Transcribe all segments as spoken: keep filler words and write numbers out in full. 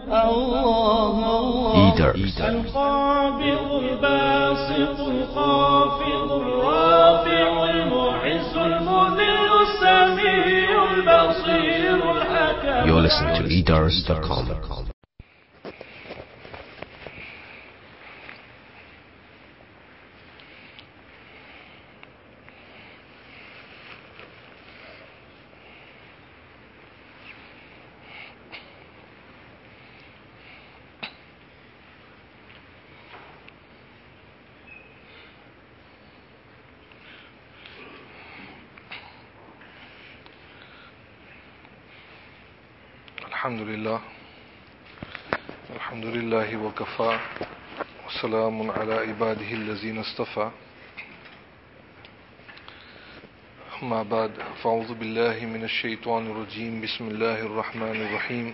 Eaters. القابض الباسط الخافض الرافع المعز المذل السميع البصير الحكم. You're listening to eaters dot com. Alhamdulillah, Alhamdulillahi wa kafa, wa salamun ala ibadihi allazina istafa. Amma ba'd, fa'udhu billahi minash shaitanir rajim, bismillahir rahmanir rahim.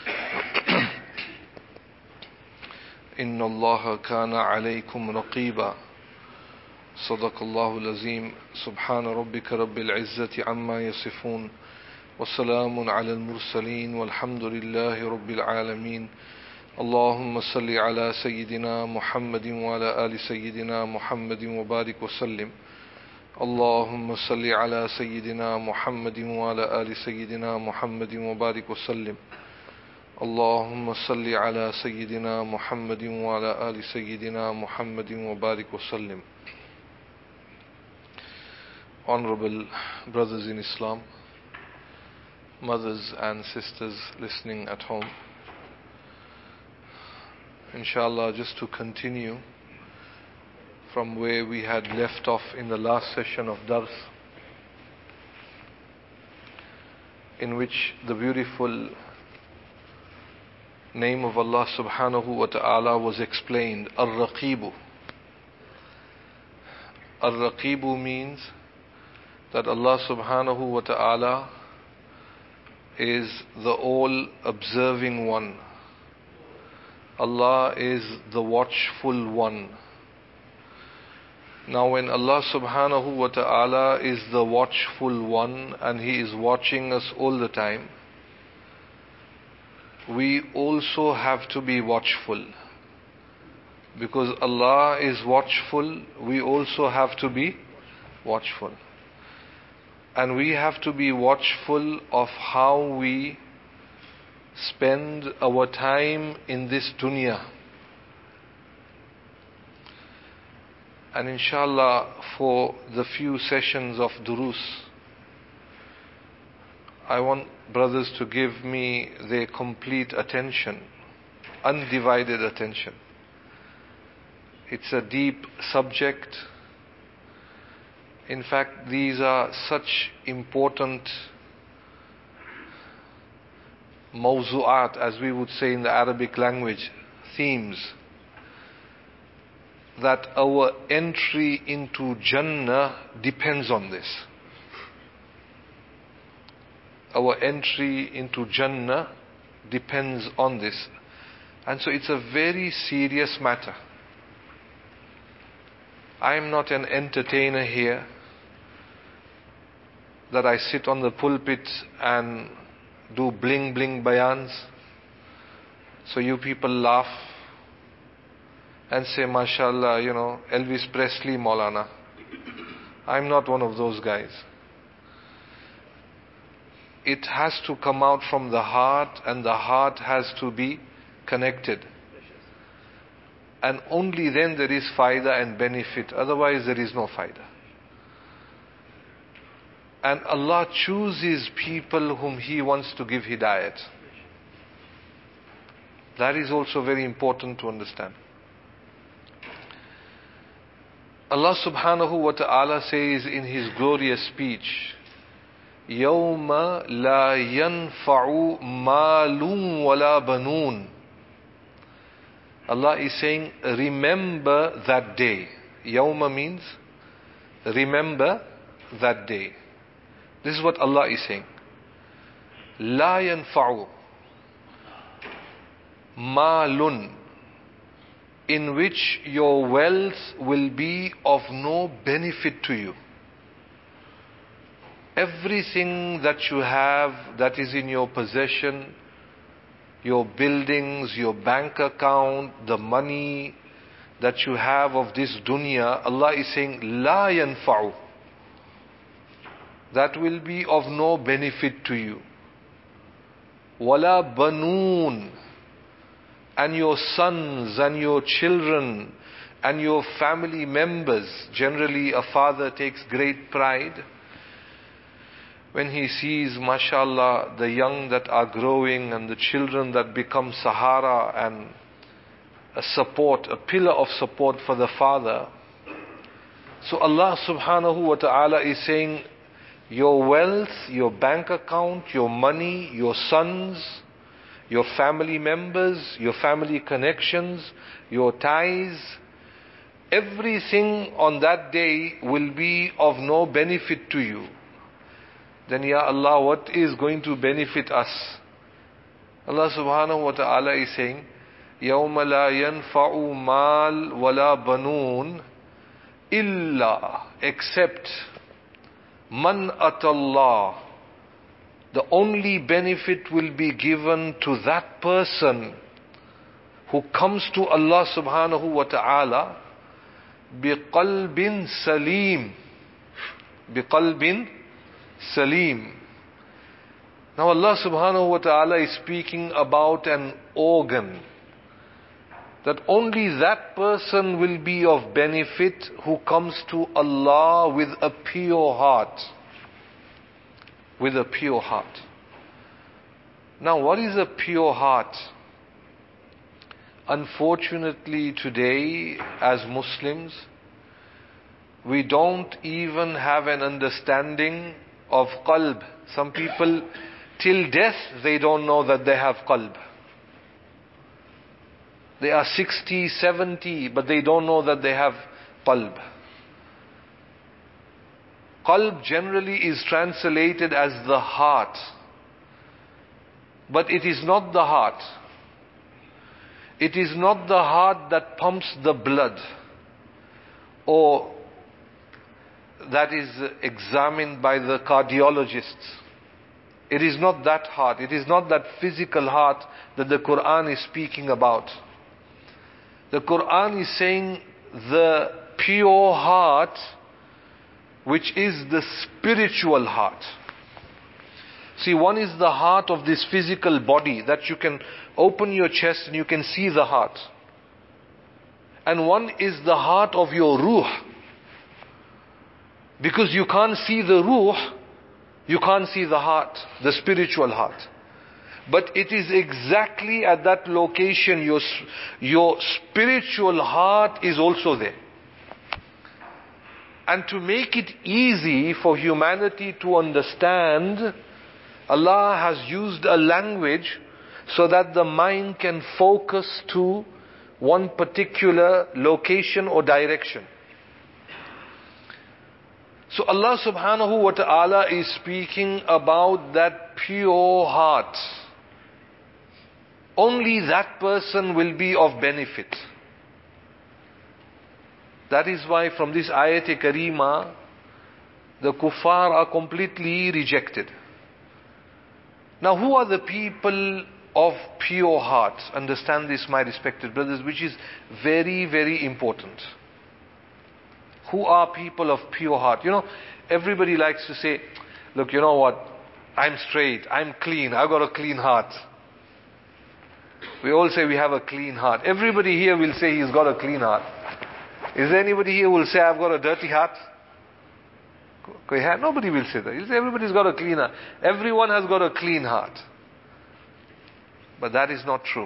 Inna Allaha kana alaykum raqiba. Sadaqallahu al-azim. Subhana rabbika rabbil izzati amma yasifun. وسلام على المرسلين والحمد لله رب العالمين. اللهم صل على سيدنا محمد وعلى آل سيدنا محمد وبارك وسلم. اللهم صل على سيدنا محمد وعلى آل سيدنا محمد وبارك وسلم. اللهم صل على سيدنا محمد وعلى آل سيدنا محمد وبارك وسلم. Honorable brothers in Islam, mothers and sisters listening at home, inshallah, just to continue from where we had left off in the last session of Dars, in which the beautiful name of Allah subhanahu wa ta'ala was explained, Ar-Raqibu. Ar-Raqibu means that Allah subhanahu wa ta'ala is the all-observing one. Allah is the watchful one. Now when Allah subhanahu wa ta'ala is the watchful one and He is watching us all the time, we also have to be watchful. Because Allah is watchful, we also have to be watchful. And we have to be watchful of how we spend our time in this dunya. And inshallah, for the few sessions of durus, I want brothers to give me their complete attention, undivided attention. It's a deep subject. In fact, these are such important mawzu'at, as we would say in the Arabic language, themes, that our entry into Jannah depends on this. Our entry into Jannah depends on this. And so it's a very serious matter. I am not an entertainer here, that I sit on the pulpit and do bling bling bayans, so you people laugh and say, mashallah, you know, Elvis Presley Maulana. I'm not one of those guys. It has to come out from the heart, and the heart has to be connected. And only then there is fayda and benefit. Otherwise there is no fayda. And Allah chooses people whom He wants to give hidayat. That is also very important to understand. Allah subhanahu wa ta'ala says in His glorious speech, يَوْمَ لَا يَنْفَعُ مَالٌ وَلَا بَنُونَ. Allah is saying, remember that day. Yawma means, remember that day. This is what Allah is saying. La yanfa'u malun, in which your wealth will be of no benefit to you. Everything that you have, that is in your possession, your buildings, your bank account, the money that you have of this dunya, Allah is saying, La yanfa'u. That will be of no benefit to you. Wala banoon. And your sons and your children and your family members. Generally, a father takes great pride when he sees, mashallah, the young that are growing and the children that become Sahara and a support, a pillar of support for the father. So Allah subhanahu wa ta'ala is saying, your wealth, your bank account, your money, your sons, your family members, your family connections, your ties, everything on that day will be of no benefit to you. Then, Ya Allah, what is going to benefit us? Allah subhanahu wa ta'ala is saying, يَوْمَ لَا يَنْفَعُ مَالٌ وَلَا بَنُونَ إِلَّا, except man atallah. The only benefit will be given to that person who comes to Allah subhanahu wa ta'ala biqalbin salim. Biqalbin salim. Now Allah subhanahu wa ta'ala is speaking about an organ. That only that person will be of benefit who comes to Allah with a pure heart. With a pure heart. Now, what is a pure heart? Unfortunately today, as Muslims, we don't even have an understanding of qalb. Some people, till death, they don't know that they have qalb. They are sixty, seventy, but they don't know that they have qalb. Qalb generally is translated as the heart. But it is not the heart. It is not the heart that pumps the blood, or that is examined by the cardiologists. It is not that heart. It is not that physical heart that the Quran is speaking about. The Quran is saying the pure heart, which is the spiritual heart. See, one is the heart of this physical body, that you can open your chest and you can see the heart. And one is the heart of your ruh. Because you can't see the ruh, you can't see the heart, the spiritual heart. But it is exactly at that location, your, your spiritual heart is also there. And to make it easy for humanity to understand, Allah has used a language so that the mind can focus to one particular location or direction. So Allah subhanahu wa ta'ala is speaking about that pure heart. Only that person will be of benefit. That is why from this ayat-e-kareema, the kuffar are completely rejected. Now, who are the people of pure heart? Understand this, my respected brothers, which is very, very important. Who are people of pure heart? You know, everybody likes to say, look, you know what? I'm straight, I'm clean, I've got a clean heart. We all say we have a clean heart. Everybody here will say he's got a clean heart. Is there anybody here who will say, I've got a dirty heart? Nobody will say that. He'll say everybody's got a clean heart. Everyone has got a clean heart. But that is not true.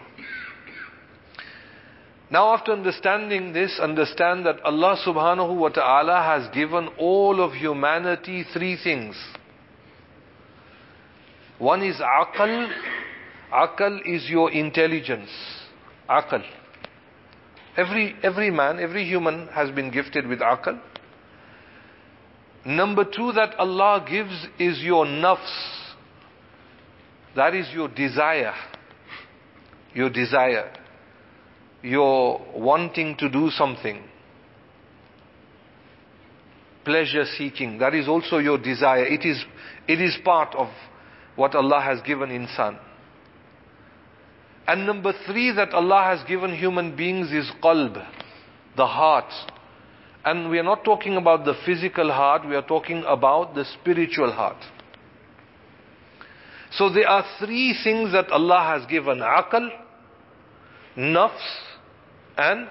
Now, after understanding this, understand that Allah subhanahu wa ta'ala has given all of humanity three things. One is aql. Aql is your intelligence. Aql. Every, every man, every human has been gifted with aql. Number two that Allah gives is your nafs. That is your desire. Your desire. Your wanting to do something. Pleasure seeking. That is also your desire. It is, it is part of what Allah has given insan. And number three that Allah has given human beings is qalb, the heart. And we are not talking about the physical heart, we are talking about the spiritual heart. So there are three things that Allah has given: aql, nafs, and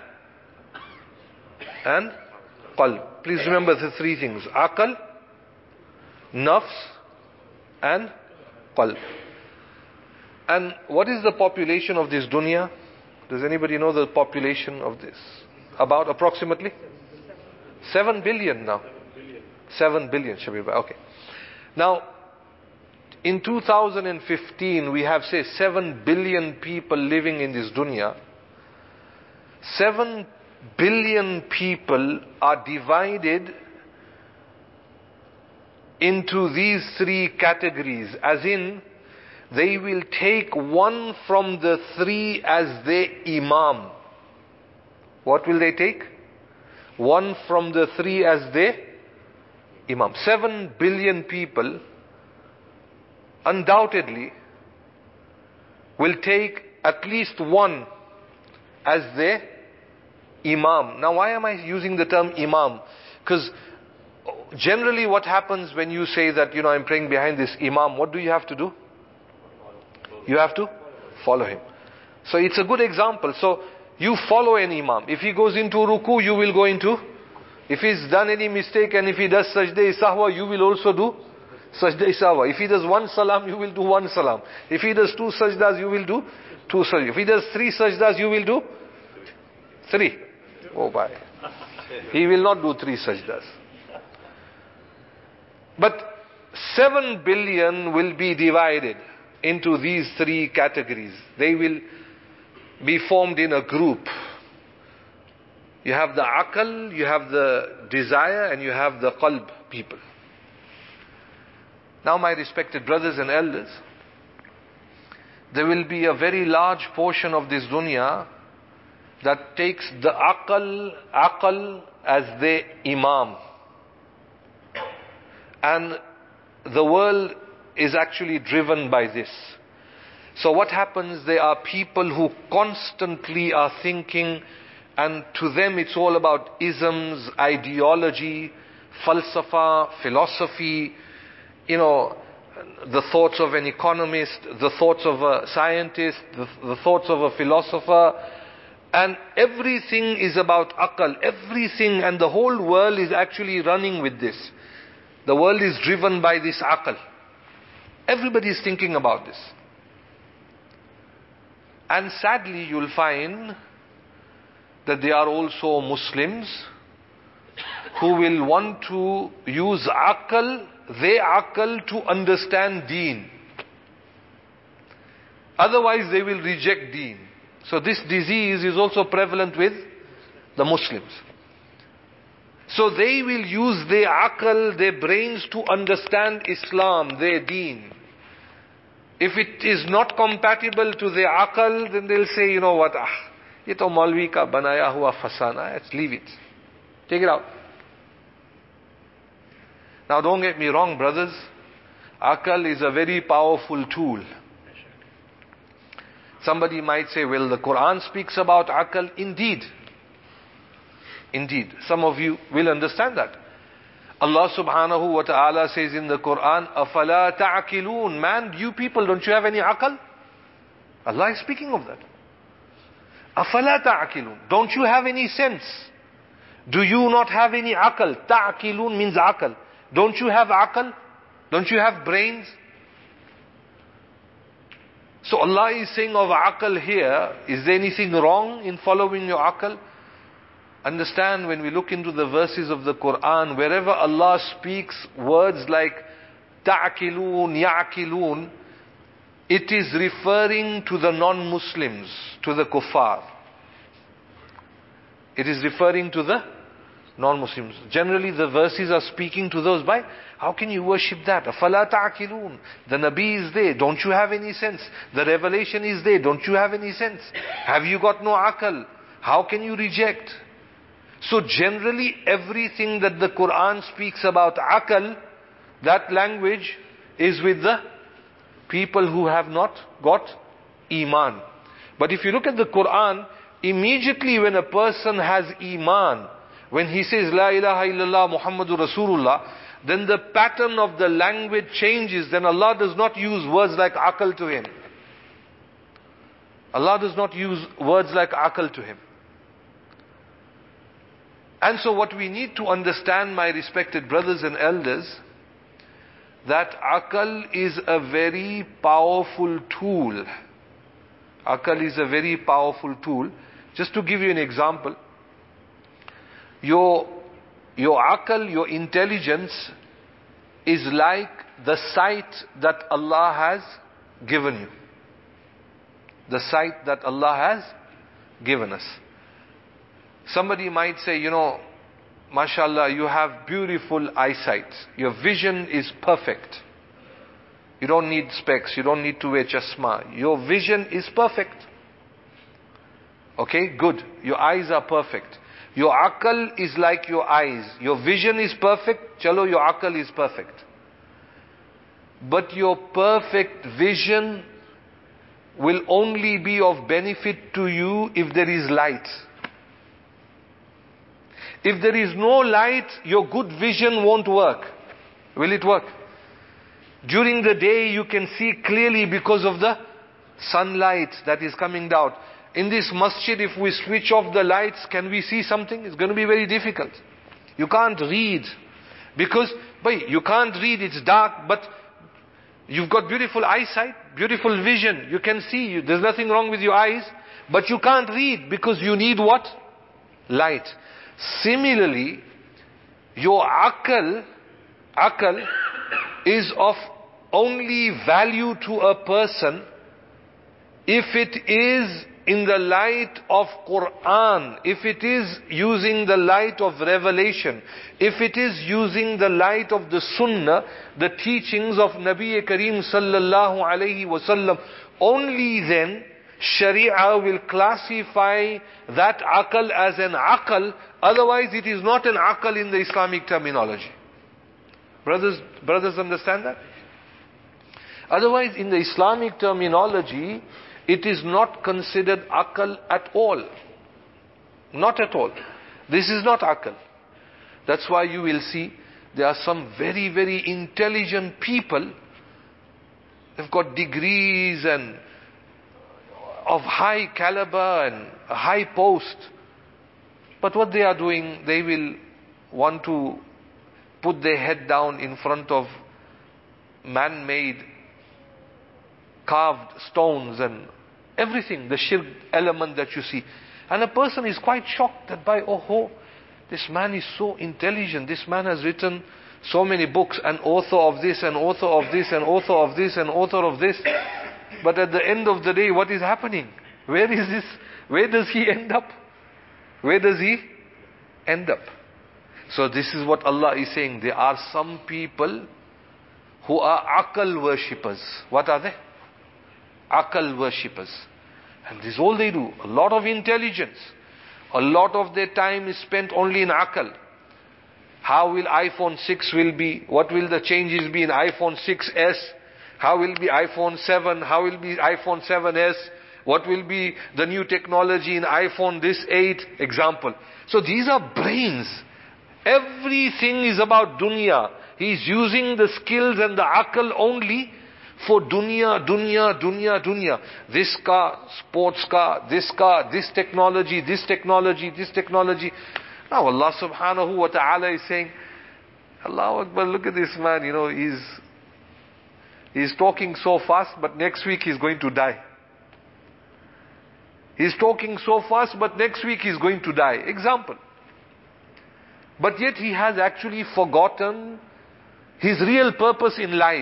and qalb. Please remember the three things: aql, nafs, and qalb. And what is the population of this dunya? Does anybody know the population of this? About approximately? Seven billion now. Seven billion, Shabir. Okay. Now, in two thousand fifteen, we have, say, seven billion people living in this dunya. Seven billion people are divided into these three categories, as in, they will take one from the three as their imam. What will they take? One from the three as their imam. Seven billion people undoubtedly will take at least one as their imam. Now, why am I using the term imam? Because generally what happens when you say that, you know, I'm praying behind this imam, what do you have to do? You have to follow him. So it's a good example. So you follow an imam. If he goes into ruku, you will go into. If he's done any mistake and if he does sajda-e-sahwa, you will also do sajda-e-sahwa. If he does one salam, you will do one salam. If he does two sajdas, you will do two sajdas. If he does three sajdas, you will do three. Oh bye. He will not do three sajdas. But seven billion will be divided into these three categories. They will be formed in a group. You have the aql, you have the desire, and you have the qalb people. Now, my respected brothers and elders, there will be a very large portion of this dunya that takes the aql, aql as their imam. And the world is actually driven by this. So what happens, there are people who constantly are thinking, and to them it's all about isms, ideology, falsafa, philosophy, you know, the thoughts of an economist, the thoughts of a scientist, the, the thoughts of a philosopher, and everything is about aql, everything, and the whole world is actually running with this. The world is driven by this aql. Everybody is thinking about this. And sadly, you'll find that there are also Muslims who will want to use aql, their aql, to understand deen. Otherwise, they will reject deen. So this disease is also prevalent with the Muslims. So they will use their aql, their brains, to understand Islam, their deen. If it is not compatible to their aql, then they'll say, you know what, ah, ye to Maulvi ka banaya hua fasana, let's leave it. Take it out. Now don't get me wrong, brothers. Aql is a very powerful tool. Somebody might say, well, the Quran speaks about aql. Indeed. Indeed. Some of you will understand that. Allah subhanahu wa ta'ala says in the Quran, أَفَلَا تَعْقِلُونَ. Man, you people, don't you have any aql? Allah is speaking of that. أَفَلَا تَعْقِلُونَ. Don't you have any sense? Do you not have any aql? تَعْقِلُونَ means aql. Don't you have aql? Don't you have brains? So Allah is saying of aql here, is there anything wrong in following your aql? Understand, when we look into the verses of the Quran, wherever Allah speaks words like ta'akilun, ya'akilun, it is referring to the non-Muslims, to the kuffar. It is referring to the non-Muslims. Generally the verses are speaking to those by, how can you worship that? Afala ta'akilun. The Nabi is there, don't you have any sense? The revelation is there, don't you have any sense? Have you got no aql? How can you reject? So generally everything that the Quran speaks about aql, that language is with the people who have not got iman. But if you look at the Quran, immediately when a person has Iman, when he says La ilaha illallah Muhammadur Rasulullah, then the pattern of the language changes. Then Allah does not use words like aql to him. Allah does not use words like aql to him. And so what we need to understand, my respected brothers and elders, that aql is a very powerful tool. Aql is a very powerful tool. Just to give you an example, your, your aql, your intelligence is like the sight that Allah has given you. The sight that Allah has given us. Somebody might say, you know, mashallah, you have beautiful eyesight. Your vision is perfect. You don't need specs. You don't need to wear chashma. Your vision is perfect. Okay, good. Your eyes are perfect. Your aql is like your eyes. Your vision is perfect. Chalo, your aql is perfect. But your perfect vision will only be of benefit to you if there is light. If there is no light, your good vision won't work. Will it work? During the day you can see clearly because of the sunlight that is coming down. In this masjid, if we switch off the lights, can we see something? It's going to be very difficult. You can't read. Because, boy, you can't read, it's dark, but you've got beautiful eyesight, beautiful vision. You can see, there's nothing wrong with your eyes, but you can't read because you need what? Light. Similarly, your aql, aql is of only value to a person if it is in the light of Quran, if it is using the light of revelation, if it is using the light of the Sunnah, the teachings of Nabi Kareem sallallahu alayhi wasallam, only then Sharia will classify that aql as an aql. Otherwise it is not an aql in the Islamic terminology. Brothers, brothers understand that? Otherwise in the Islamic terminology, it is not considered aql at all. Not at all. This is not aql. That's why you will see there are some very, very intelligent people. They've got degrees and of high caliber and a high post. But what they are doing, they will want to put their head down in front of man-made carved stones and everything, the shirk element that you see. And a person is quite shocked that by, oh ho, this man is so intelligent, this man has written so many books, and author of this, and author of this, and author of this, and author of this. But at the end of the day, what is happening? Where is this? Where does he end up? Where does he end up? So this is what Allah is saying. There are some people who are aql worshippers. What are they? Aql worshippers. And this is all they do. A lot of intelligence. A lot of their time is spent only in aql. How will iPhone six will be? What will the changes be in iPhone six S? How will be iPhone seven? How will be iPhone seven S? What will be the new technology in iPhone this eight? Example. So these are brains. Everything is about dunya. He is using the skills and the aql only for dunya, dunya, dunya, dunya. This car, sports car, this car, this technology, this technology, this technology. Now Allah subhanahu wa ta'ala is saying, Allahu Akbar, look at this man, you know, he's, he's talking so fast, but next week he's going to die. He's talking so fast, but next week he's going to die. Example. But yet he has actually forgotten his real purpose in life.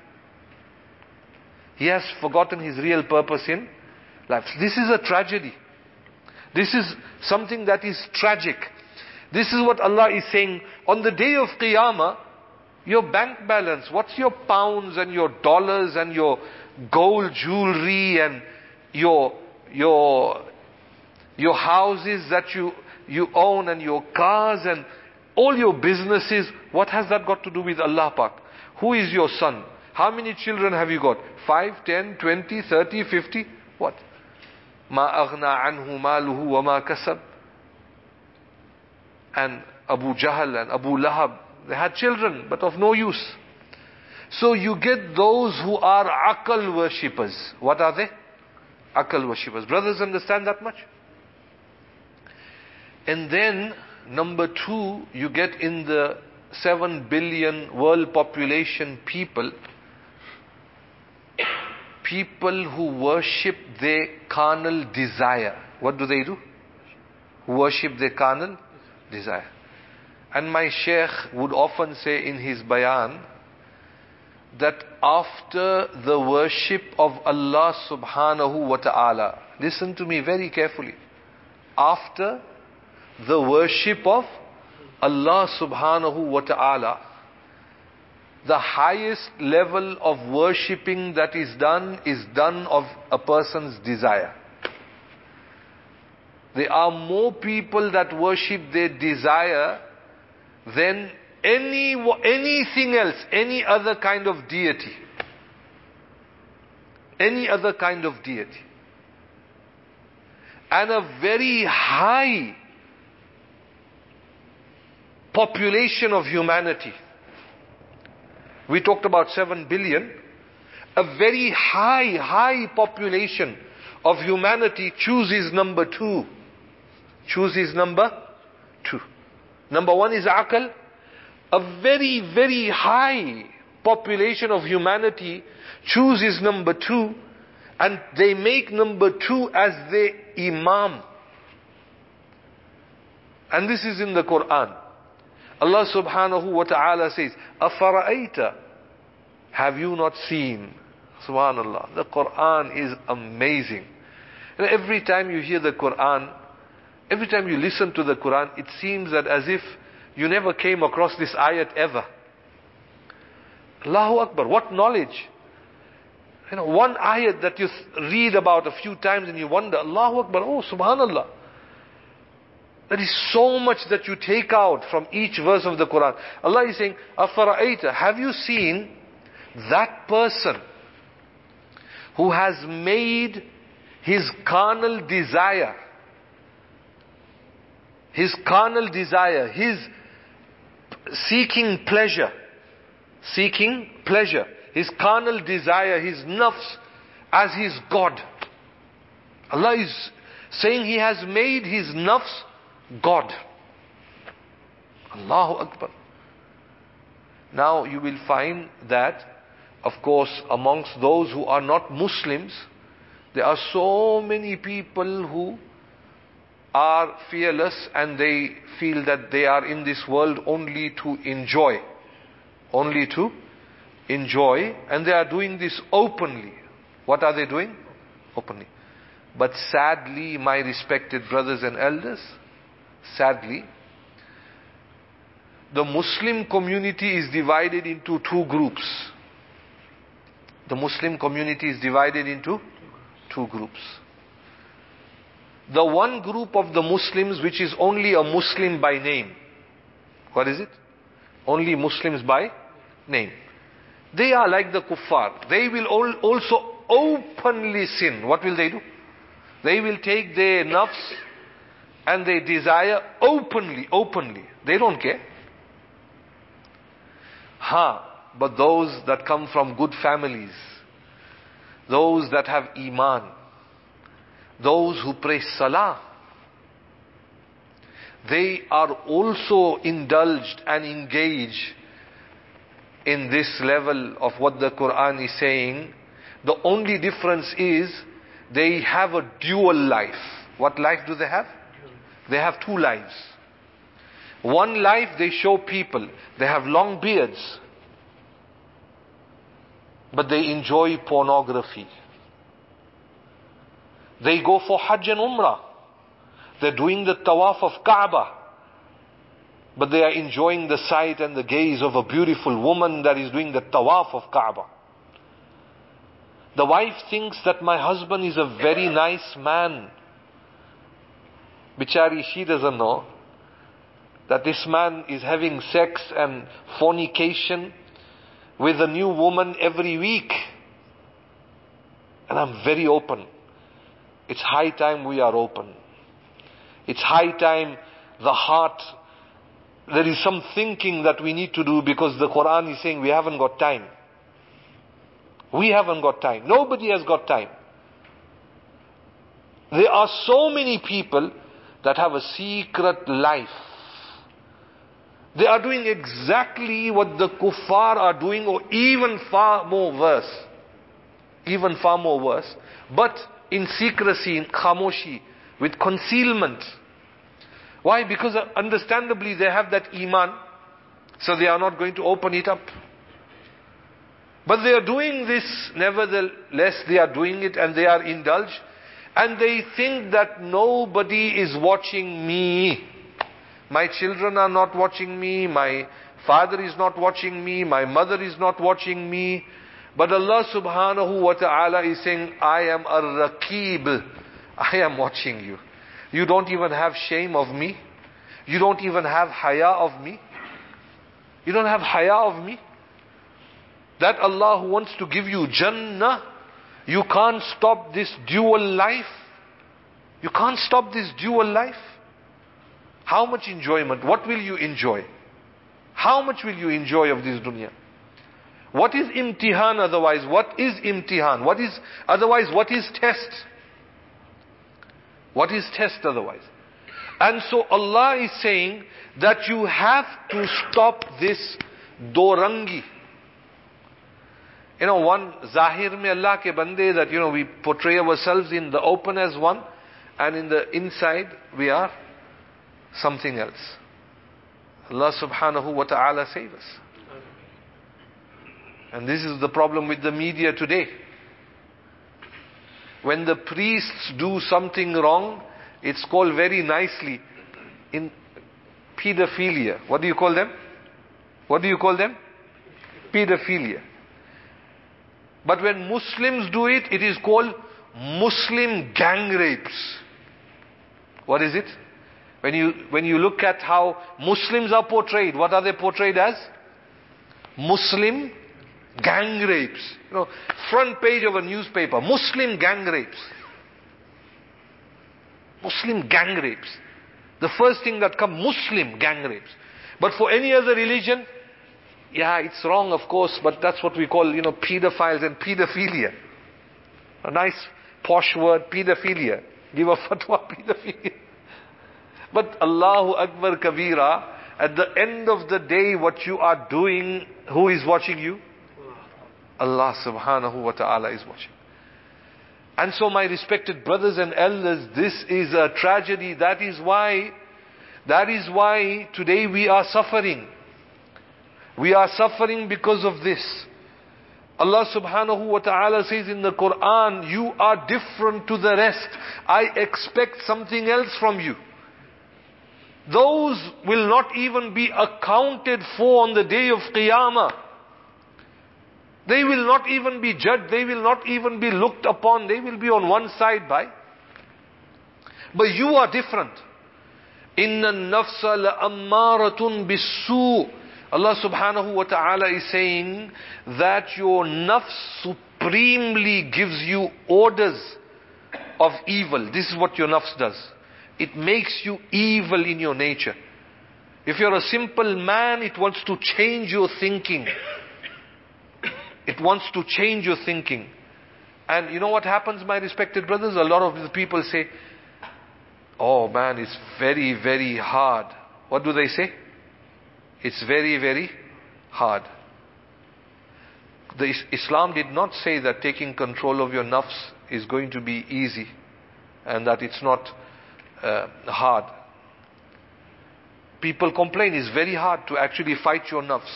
He has forgotten his real purpose in life. This is a tragedy. This is something that is tragic. This is what Allah is saying. On the day of Qiyamah, your bank balance, what's your pounds and your dollars and your gold jewelry and your your your houses that you you own and your cars and all your businesses, what has that got to do with Allah Pak? Who is your son? How many children have you got? Five, ten, twenty, thirty, fifty? What? Ma aghna anhu maluhu wa ma kasab. And Abu Jahl and Abu Lahab, they had children, but of no use. So you get those who are akal worshippers. What are they? Akal worshippers. Brothers, understand that much? And then, number two, you get in the seven billion world population people, people who worship their carnal desire. What do they do? Worship their carnal desire. And my Shaykh would often say in his bayan that after the worship of Allah subhanahu wa ta'ala, listen to me very carefully, after the worship of Allah subhanahu wa ta'ala, the highest level of worshipping that is done is done of a person's desire. There are more people that worship their desire than any anything else, any other kind of deity. Any other kind of deity. And a very high population of humanity. We talked about seven billion. A very high, high population of humanity chooses number two. Chooses number two. Number one is Aql. A very, very high population of humanity chooses number two, and they make number two as their Imam. And this is in the Quran. Allah subhanahu wa ta'ala says, أَفَرَأَيْتَ, have you not seen? Subhanallah. The Quran is amazing. And every time you hear the Quran, every time you listen to the Quran, it seems that as if you never came across this ayat ever. Allahu Akbar, what knowledge. You know, one ayat that you read about a few times and you wonder, Allahu Akbar, oh subhanallah. That is so much that you take out from each verse of the Quran. Allah is saying, أَفَرَأَيْتَ, have you seen that person who has made his carnal desire, his carnal desire, his seeking pleasure, seeking pleasure, his carnal desire, his nafs as his God. Allah is saying he has made his nafs God. Allahu Akbar. Now you will find that, of course, amongst those who are not Muslims, there are so many people who are fearless and they feel that they are in this world only to enjoy. Only to enjoy. And they are doing this openly. What are they doing? Openly. But sadly, my respected brothers and elders, sadly, the Muslim community is divided into two groups. The Muslim community is divided into two groups. The one group of the Muslims which is only a Muslim by name. What is it? Only Muslims by name. They are like the kuffar. They will also openly sin. What will they do? They will take their nafs and their desire openly, openly. They don't care. Ha, but those that come from good families, those that have iman, those who pray salah, they are also indulged and engaged in this level of what the Quran is saying. The only difference is they have a dual life. What life do they have? They have two lives. One life they show people. They have long beards. But they enjoy pornography. They go for Hajj and Umrah. They're doing the tawaf of Kaaba. But they are enjoying the sight and the gaze of a beautiful woman that is doing the tawaf of Kaaba. The wife thinks that my husband is a very nice man. Bichari, she doesn't know that this man is having sex and fornication with a new woman every week. And I'm very open. It's high time we are open. It's high time the heart, there is some thinking that we need to do, because the Quran is saying we haven't got time. We haven't got time. Nobody has got time. There are so many people that have a secret life. They are doing exactly what the kuffar are doing, or even far more worse. Even far more worse. But in secrecy, in khamoshi, with concealment. Why? Because understandably they have that iman, so they are not going to open it up. But they are doing this, nevertheless they are doing it, and they are indulged, and they think that nobody is watching me. My children are not watching me, my father is not watching me, my mother is not watching me. But Allah subhanahu wa ta'ala is saying, I am ar-Raqib. I am watching you. You don't even have shame of me. You don't even have haya of me. You don't have haya of me. That Allah who wants to give you Jannah, you can't stop this dual life. You can't stop this dual life. How much enjoyment? What will you enjoy? How much will you enjoy of this dunya? What is imtihan otherwise? What is imtihan? What is, otherwise, what is test? What is test otherwise? And so Allah is saying that you have to stop this dorangi. You know, one zahir mein Allah ke bande, that, you know, we portray ourselves in the open as one, and in the inside we are something else. Allah subhanahu wa ta'ala save us. And this is the problem with the media today. When the priests do something wrong, it's called very nicely in pedophilia. What do you call them? What do you call them? Pedophilia. But when Muslims do it, it is called Muslim gang rapes. What is it? When you, when you look at how Muslims are portrayed, what are they portrayed as? Muslim gang rapes. You know, front page of a newspaper, Muslim gang rapes. Muslim gang rapes. The first thing that comes, Muslim gang rapes. But for any other religion, yeah, it's wrong of course, but that's what we call, you know, pedophiles and pedophilia. A nice posh word, pedophilia. Give a fatwa, pedophilia. But Allahu Akbar Kabira, at the end of the day, what you are doing, who is watching you? Allah subhanahu wa ta'ala is watching. And so my respected brothers and elders, this is a tragedy. That is why, that is why today we are suffering. We are suffering because of this. Allah subhanahu wa ta'ala says in the Quran, you are different to the rest. I expect something else from you. Those will not even be accounted for on the day of Qiyamah. They will not even be judged. They will not even be looked upon. They will be on one side by. But you are different. Inna an-nafsa la'ammaratun bis-su'. Allah subhanahu wa ta'ala is saying that your nafs supremely gives you orders of evil. This is what your nafs does. It makes you evil in your nature. If you're a simple man, it wants to change your thinking. It wants to change your thinking. And you know what happens, my respected brothers? A lot of the people say, oh man, it's very, very hard. What do they say? It's very, very hard. The Islam did not say that taking control of your nafs is going to be easy and that it's not uh, hard. People complain it's very hard to actually fight your nafs.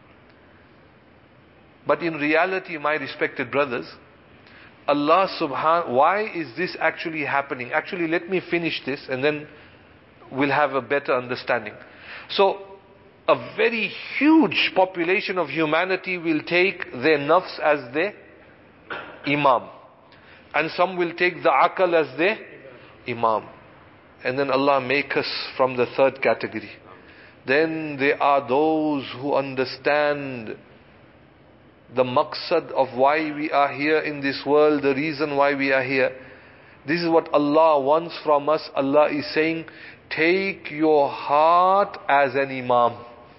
But in reality, my respected brothers, Allah subhanahu, why is this actually happening? Actually, let me finish this and then we'll have a better understanding. So, a very huge population of humanity will take their nafs as their imam. And some will take the aql as their imam. And then Allah make us from the third category. Then there are those who understand the maqsad of why we are here in this world, the reason why we are here. This is what Allah wants from us. Allah is saying, take your heart as an imam.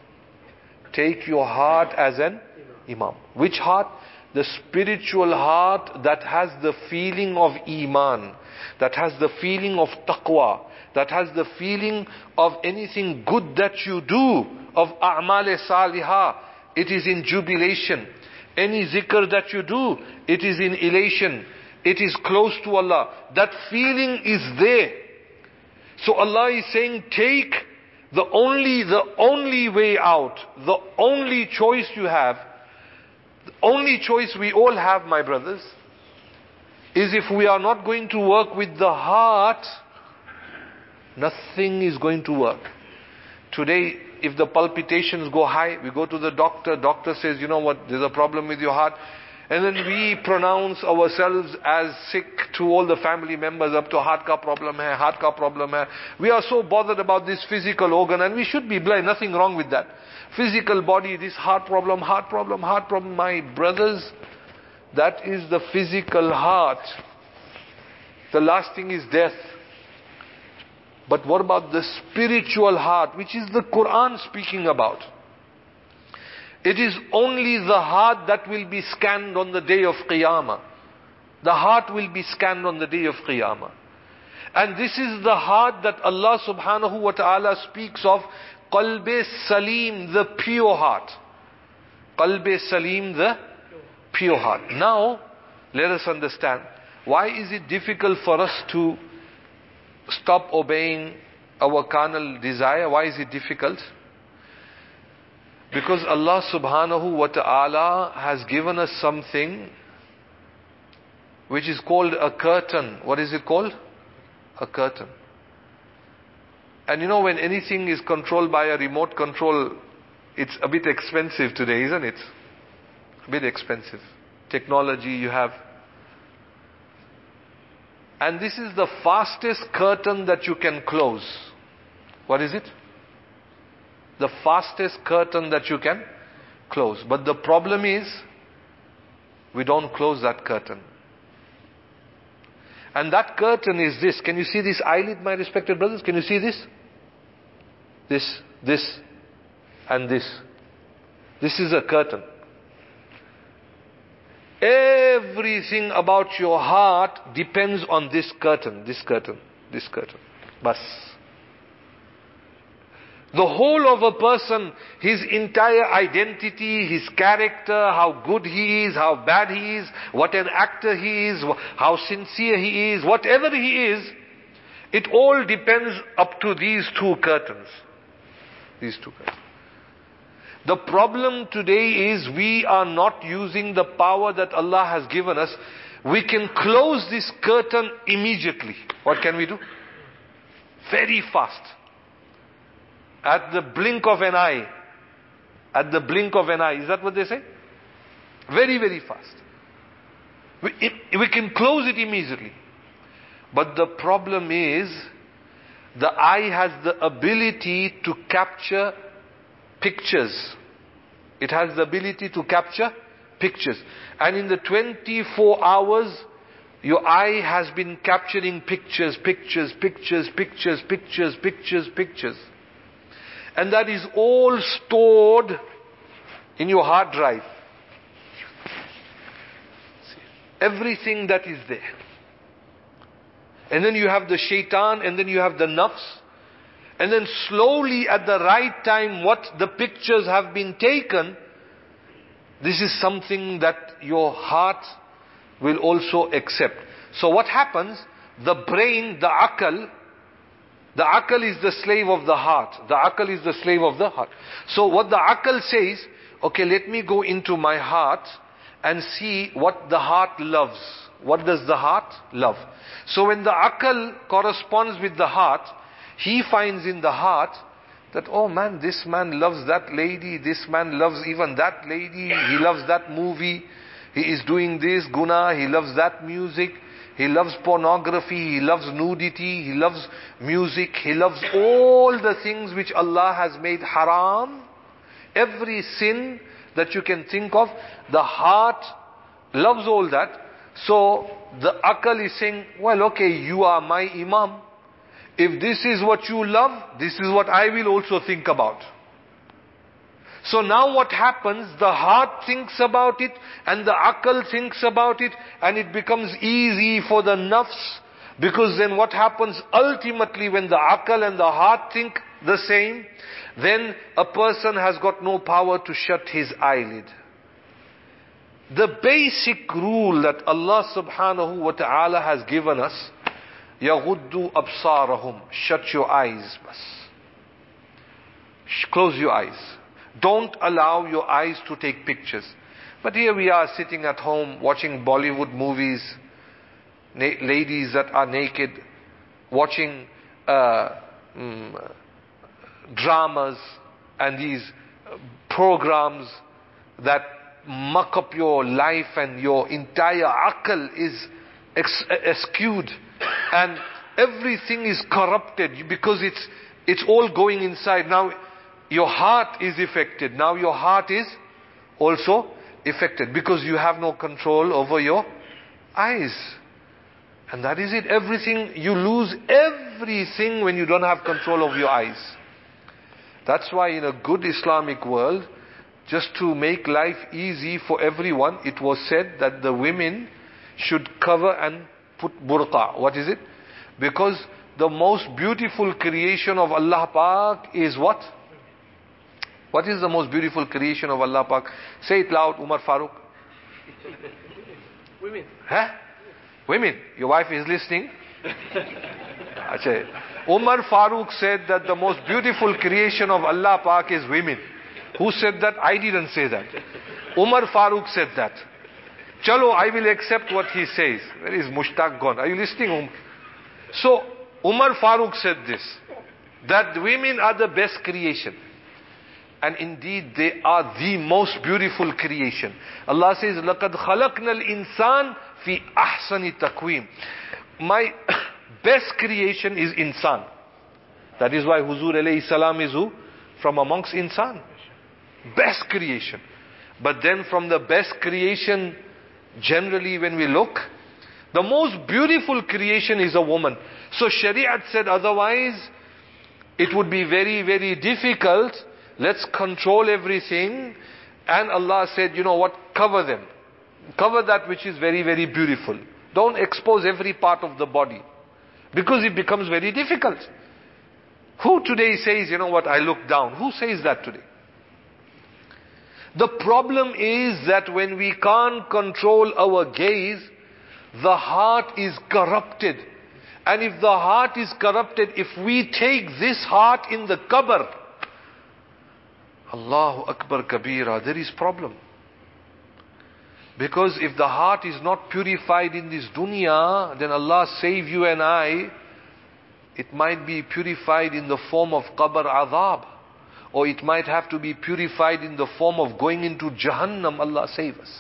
Take your heart as an imam. Which heart? The spiritual heart that has the feeling of iman, that has the feeling of taqwa, that has the feeling of anything good that you do, of a'mal salihah, it is in jubilation. Any zikr that you do, it is in elation. It is close to Allah. That feeling is there. So Allah is saying, take the only, the only way out, the only choice you have, the only choice we all have, my brothers, is if we are not going to work with the heart, nothing is going to work. Today, if the palpitations go high, we go to the doctor, doctor says, you know what, there's a problem with your heart. And then we pronounce ourselves as sick to all the family members, up to heart ka problem hai, heart ka problem hai. We are so bothered about this physical organ, and we should be blind, nothing wrong with that. Physical body, this heart problem, heart problem, heart problem. My brothers, that is the physical heart. The last thing is death. But what about the spiritual heart, which is the Quran speaking about? It is only the heart that will be scanned on the day of Qiyamah. The heart will be scanned on the day of Qiyamah. And this is the heart that Allah subhanahu wa ta'ala speaks of, Qalbe Salim, the pure heart. Qalbe Salim, the pure heart. Now, let us understand, why is it difficult for us to stop obeying our carnal desire? Why is it difficult? Because Allah subhanahu wa ta'ala has given us something which is called a curtain. What is it called? A curtain. And you know, when anything is controlled by a remote control, it's a bit expensive today, isn't it? A bit expensive. Technology you have. And this is the fastest curtain that you can close. What is it? The fastest curtain that you can close. But the problem is, we don't close that curtain. And that curtain is this. Can you see this eyelid, my respected brothers? Can you see this? This, this, and this. This is a curtain. Everything about your heart depends on this curtain, this curtain, this curtain. Bas. The whole of a person, his entire identity, his character, how good he is, how bad he is, what an actor he is, how sincere he is, whatever he is, it all depends up to these two curtains. These two curtains. The problem today is we are not using the power that Allah has given us. We can close this curtain immediately. What can we do? Very fast. At the blink of an eye. At the blink of an eye. Is that what they say? Very, very fast. We, we can close it immediately. But the problem is, the eye has the ability to capture pictures. It has the ability to capture pictures. And in the twenty-four hours, your eye has been capturing pictures, pictures, pictures, pictures, pictures, pictures, pictures. And that is all stored in your hard drive. Everything that is there. And then you have the shaitan, and then you have the nafs. And then slowly at the right time, what the pictures have been taken, this is something that your heart will also accept. So what happens? The brain, the akal, the akal is the slave of the heart. The akal is the slave of the heart. So what the akal says, okay, let me go into my heart and see what the heart loves. What does the heart love? So when the akal corresponds with the heart, he finds in the heart that, oh man, this man loves that lady, this man loves even that lady, he loves that movie, he is doing this guna, he loves that music, he loves pornography, he loves nudity, he loves music, he loves all the things which Allah has made haram. Every sin that you can think of, the heart loves all that. So the akal is saying, well, okay, you are my imam. If this is what you love, this is what I will also think about. So now what happens, the heart thinks about it and the akal thinks about it, and it becomes easy for the nafs, because then what happens ultimately when the akal and the heart think the same, then a person has got no power to shut his eyelid. The basic rule that Allah subhanahu wa ta'ala has given us, يَغُدُّ أَبْصَارَهُمْ, shut your eyes, bas. Close your eyes. Don't allow your eyes to take pictures. But here we are sitting at home watching Bollywood movies, na- ladies that are naked, watching uh, mm, dramas and these programs that muck up your life, and your entire akal is ex- skewed, and everything is corrupted because it's it's all going inside. Now your heart is affected. Now your heart is also affected because you have no control over your eyes. And that is it. Everything, you lose everything when you don't have control of your eyes. That's why in a good Islamic world, just to make life easy for everyone, it was said that the women should cover and put burqa. What is it? Because the most beautiful creation of Allah Pak is what? What is the most beautiful creation of Allah Pak? Say it loud, Umar Farooq. Women. Huh? Women. Your wife is listening. Achha. Umar Farooq said that the most beautiful creation of Allah Pak is women. Who said that? I didn't say that. Umar Farooq said that. Chalo, I will accept what he says. Where is Mushtaq gone? Are you listening? Um? So, Umar Farooq said this, that women are the best creation. And indeed, they are the most beautiful creation. Allah says, لَقَدْ خَلَقْنَا الْإِنسَانِ فِي أَحْسَنِ تَقْوِيمٍ. My best creation is insan. That is why Huzur alayhi salam is who? From amongst insan. Best creation. But then from the best creation, generally when we look, the most beautiful creation is a woman. So Shariat said otherwise, it would be very, very difficult. Let's control everything. And Allah said, you know what, cover them. Cover that which is very, very beautiful. Don't expose every part of the body. Because it becomes very difficult. Who today says, you know what, I look down? Who says that today? The problem is that when we can't control our gaze, the heart is corrupted. And if the heart is corrupted, if we take this heart in the qabr, Allahu Akbar Kabira, there is problem. Because if the heart is not purified in this dunya, then Allah save you and I, it might be purified in the form of qabr adhab. Or it might have to be purified in the form of going into Jahannam. Allah save us.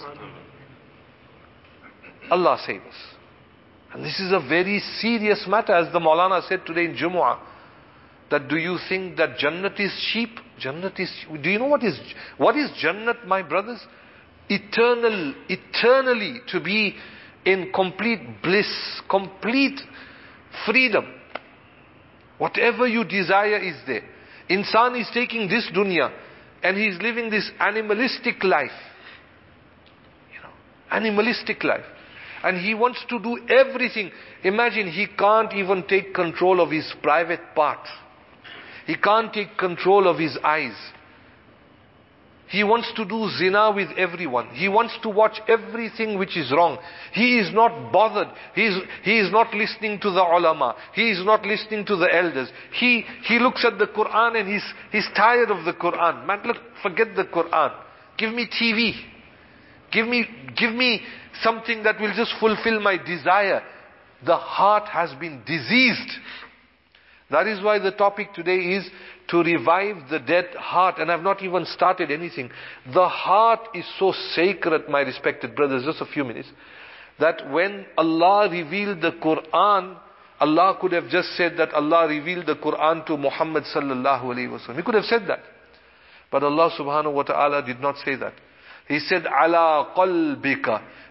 Allah save us. And this is a very serious matter, as the Maulana said today in Jumu'ah. That do you think that Jannat is cheap? Jannat is, do you know what is, what is Jannat, my brothers? Eternal, eternally to be in complete bliss, complete freedom. Whatever you desire is there. Insan is taking this dunya and he's living this animalistic life. You know, animalistic life. And he wants to do everything. Imagine, he can't even take control of his private parts. He can't take control of his eyes. He wants to do zina with everyone. He wants to watch everything which is wrong. He is not bothered. He is, he is not listening to the ulama. He is not listening to the elders. He, he looks at the Quran and he's, he's tired of the Quran. Man, look, forget the Quran. Give me T V. Give me, give me something that will just fulfill my desire. The heart has been diseased. That is why the topic today is to revive the dead heart. And I've not even started anything. The heart is so sacred, my respected brothers, just a few minutes, that when Allah revealed the Quran, Allah could have just said that Allah revealed the Quran to Muhammad sallallahu alayhi wa sallam. He could have said that. But Allah subhanahu wa ta'ala did not say that. He said, ala qalbika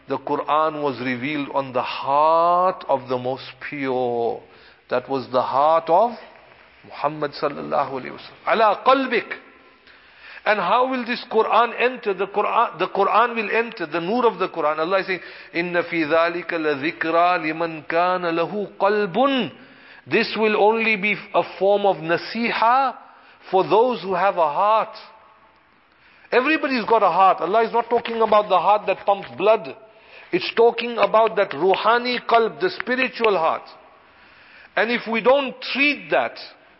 the Quran was revealed on the heart of the most pure. That was the heart of Muhammad sallallahu alayhi wa sallam. Ala qalbik. And how will this Quran enter? The Quran, the Quran will enter, the nur of the Quran. Allah is saying, Inna fi dhalika la dhikra liman kana lahu qalbun. This will only be a form of nasiha for those who have a heart. Everybody's got a heart. Allah is not talking about the heart that pumps blood. It's talking about that ruhani qalb, the spiritual heart. And if we don't treat that,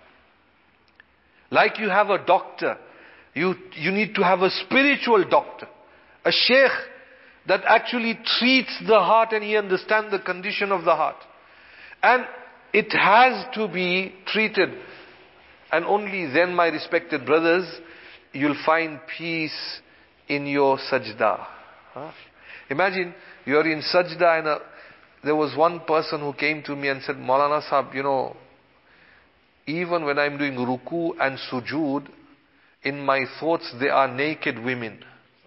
like you have a doctor, you, you need to have a spiritual doctor, a sheikh that actually treats the heart and he understands the condition of the heart. And it has to be treated. And only then, my respected brothers, you'll find peace in your sajda. Huh? Imagine you're in sajda and a, there was one person who came to me and said, Maulana Sahab, you know, even when I'm doing ruku and sujood, in my thoughts there are naked women.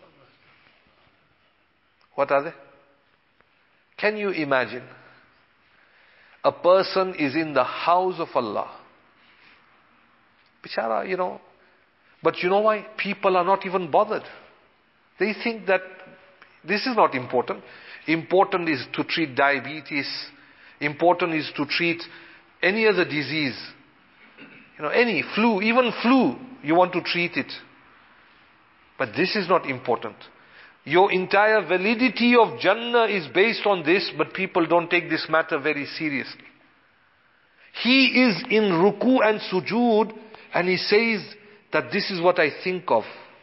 What are they? Can you imagine? A person is in the house of Allah. Bichara, you know. But you know why? People are not even bothered. They think that this is not important. Important is to treat diabetes. Important is to treat any other disease. You know, any flu, even flu, you want to treat it. But this is not important. Your entire validity of Jannah is based on this, but people don't take this matter very seriously. He is in ruku and sujood, and he says that this is what I think of.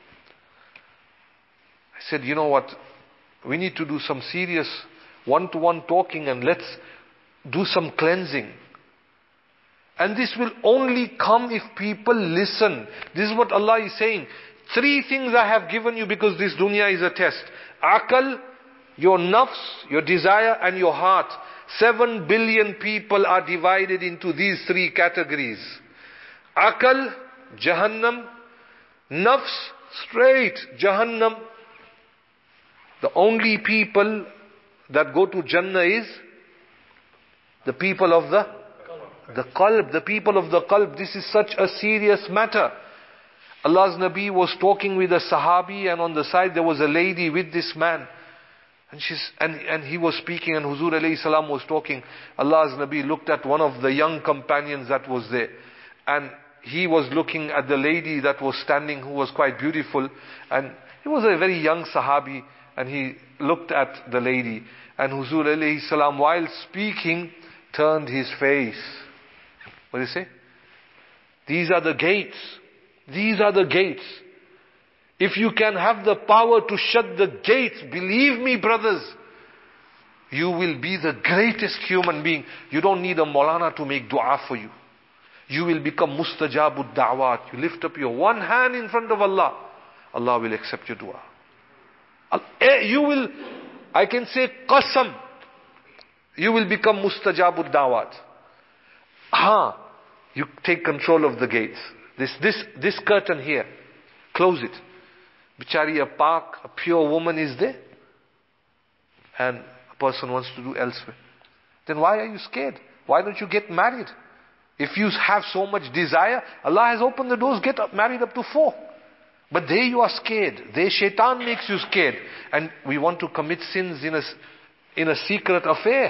I said, you know what? We need to do some serious one-to-one talking, and let's do some cleansing. And this will only come if people listen. This is what Allah is saying. Three things I have given you because this dunya is a test. Aql, your nafs, your desire, and your heart. Seven billion people are divided into these three categories. Aql, Jahannam. Nafs, straight, Jahannam. The only people that go to Jannah is the people of the the qalb, the people of the qalb. This is such a serious matter. Allah's Nabi was talking with a Sahabi, and on the side there was a lady with this man. And she's and, and he was speaking, and Huzur alayhi salam was talking. Allah's Nabi looked at one of the young companions that was there. And he was looking at the lady that was standing, who was quite beautiful. And he was a very young Sahabi. And he looked at the lady. And Huzur alayhi salam, while speaking, turned his face. What do you say? These are the gates. These are the gates. If you can have the power to shut the gates, believe me, brothers, you will be the greatest human being. You don't need a Maulana to make dua for you. You will become mustajabud da'wat. You lift up your one hand in front of Allah, Allah will accept your dua. You will, I can say qasam, you will become mustajabud da'wat. Ha, you take control of the gates. This, this, this curtain here, close it. Bichari, a park, a pure woman is there, and a person wants to do elsewhere. Then why are you scared? Why don't you get married? If you have so much desire, Allah has opened the doors, get up, married up to four. But there you are scared. There shaitan makes you scared. And we want to commit sins in a, in a secret affair.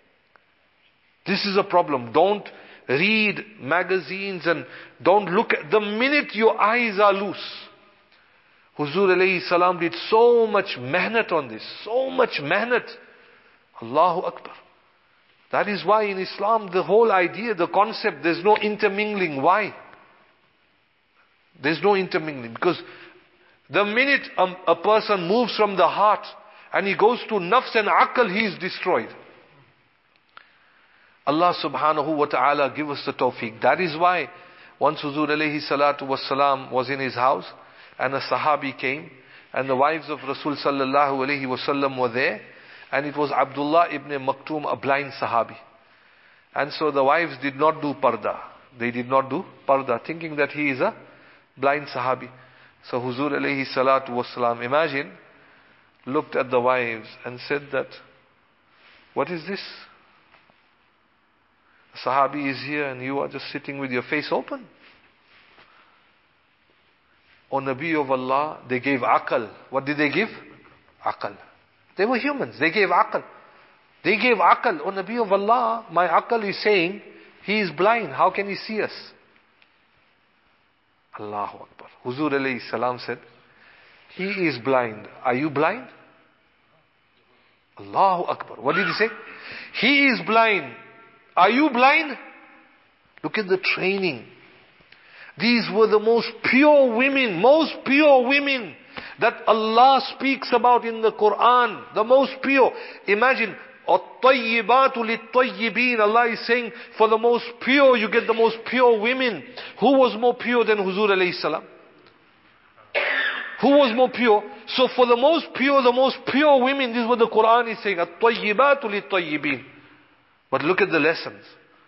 This is a problem. Don't read magazines and don't look at, the minute your eyes are loose. Huzur alayhi salam did so much mehnat on this, so much mehnat. Allahu Akbar. That is why in Islam the whole idea, the concept, there's no intermingling. Why? There's no intermingling. Because the minute a, a person moves from the heart and he goes to nafs and aql, he is destroyed. Allah subhanahu wa ta'ala give us the tawfiq. That is why once Huzur alayhi salatu wassalam was in his house, and a Sahabi came, and the wives of Rasul sallallahu alayhi wasallam were there, and it was Abdullah ibn Maktoum, a blind Sahabi. And so the wives did not do parda. They did not do parda, thinking that he is a blind Sahabi. So Huzur alayhi salatu wassalam, imagine, looked at the wives and said that, what is this? A Sahabi is here and you are just sitting with your face open. O Nabi of Allah, they gave aql. What did they give? Aql. They were humans, they gave aql. They gave aql. O Nabi of Allah, my aql is saying, he is blind, how can he see us? Allahu Akbar. Huzur alayhi salam said, he is blind. Are you blind? Allahu Akbar. What did he say? He is blind. Are you blind? Look at the training. These were the most pure women, most pure women that Allah speaks about in the Quran. The most pure. Imagine, الطيبات للطيبين. Allah is saying, for the most pure, you get the most pure women. Who was more pure than Huzur alayhi salam? Who was more pure? So for the most pure, the most pure women, this is what the Quran is saying. الطيبات للطيبين. But look at the lessons.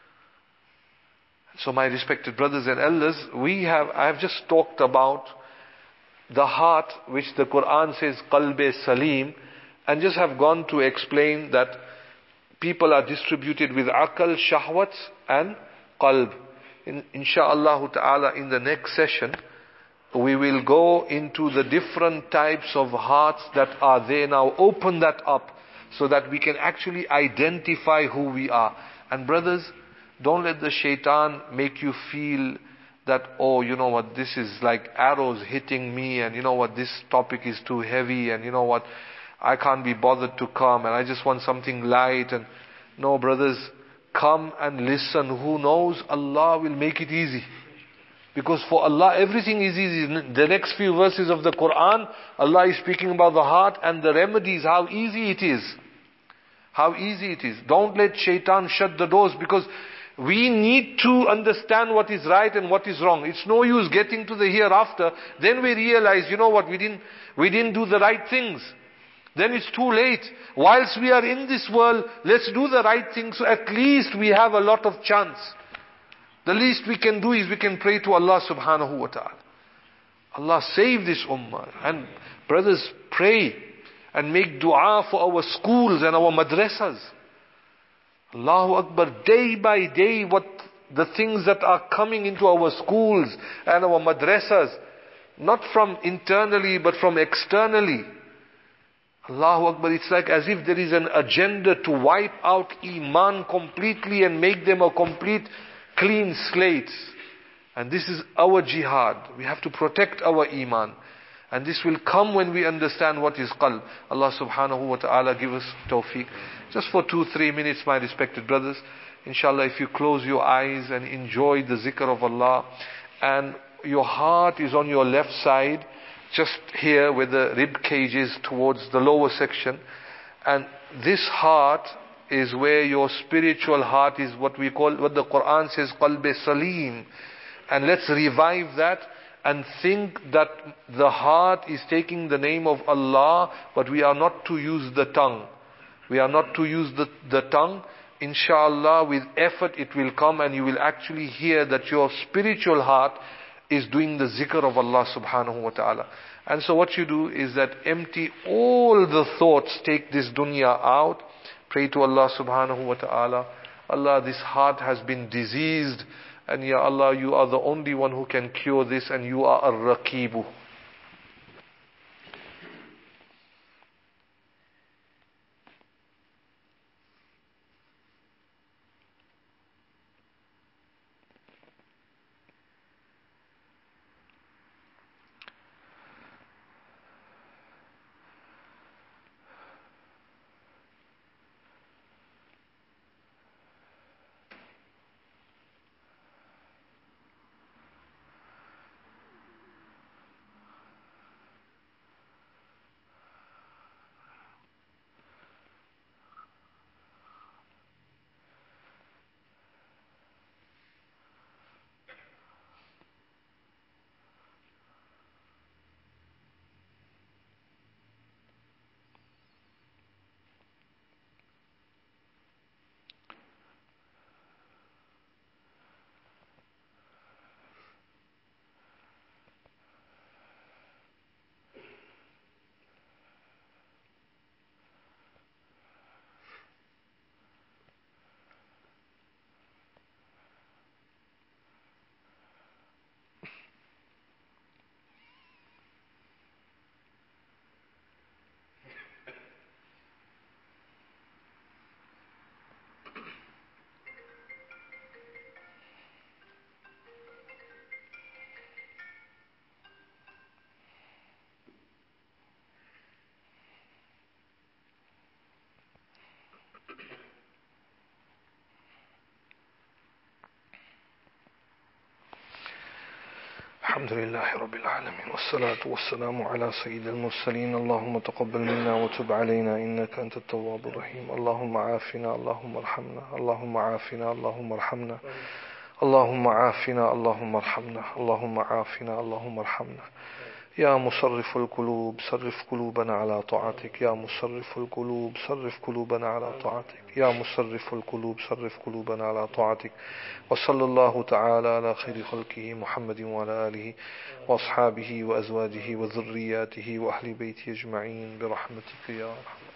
So my respected brothers and elders, we have, I have just talked about the heart which the Quran says qalb salim, and just have gone to explain that people are distributed with aql, shahwats and qalb. In, Insha'Allah ta'ala, in the next session, we will go into the different types of hearts that are there now. Open that up so that we can actually identify who we are. And brothers, don't let the shaitan make you feel that, oh, you know what, this is like arrows hitting me, and you know what, this topic is too heavy, and you know what, I can't be bothered to come, and I just want something light. And no, brothers, come and listen. Who knows, Allah will make it easy. Because for Allah, everything is easy. The next few verses of the Quran, Allah is speaking about the heart and the remedies, how easy it is. How easy it is. Don't let shaitan shut the doors, because we need to understand what is right and what is wrong. It's no use getting to the hereafter. Then we realize, you know what, we didn't, we didn't do the right things. Then it's too late. Whilst we are in this world, let's do the right things, so at least we have a lot of chance. The least we can do is we can pray to Allah subhanahu wa ta'ala. Allah save this ummah. And brothers, pray and make dua for our schools and our madrasas. Allahu Akbar. Day by day, what the things that are coming into our schools and our madrasas, not from internally but from externally. Allahu Akbar. It's like as if there is an agenda to wipe out Iman completely and make them a complete clean slate. And this is our jihad. We have to protect our Iman. And this will come when we understand what is qalb. Allah subhanahu wa ta'ala give us tawfiq. Just for two, three minutes, my respected brothers. Inshallah, if you close your eyes and enjoy the zikr of Allah, and your heart is on your left side, just here where the rib cage is towards the lower section. And this heart is where your spiritual heart is, what we call, what the Quran says, qalb salim. And let's revive that and think that the heart is taking the name of Allah, but we are not to use the tongue. We are not to use the, the tongue. Inshallah, with effort it will come, and you will actually hear that your spiritual heart is doing the zikr of Allah subhanahu wa ta'ala. And so what you do is that empty all the thoughts, take this dunya out, pray to Allah subhanahu wa ta'ala. Allah, this heart has been diseased, and Ya Allah, you are the only one who can cure this, and you are Ar-Raqibu. الحمد لله رب العالمين، والصلاة والسلام على سيد المرسلين. اللهم تقبل منا وتب علينا إنك أنت التواب الرحيم. اللهم عافنا، اللهم ارحمنا، اللهم عافنا، اللهم ارحمنا، اللهم عافنا، اللهم ارحمنا، اللهم عافنا، اللهم ارحمنا. يا مصرف القلوب صرف قلوبنا على طاعتك، يا مصرف القلوب صرف قلوبنا على طاعتك، يا مصرف القلوب صرف قلوبنا على طاعتك. وصلى الله تعالى على خير خلقه محمد وعلى آله وأصحابه وأزواجه وذرياته وأهل بيته أجمعين برحمتك يا أرحم.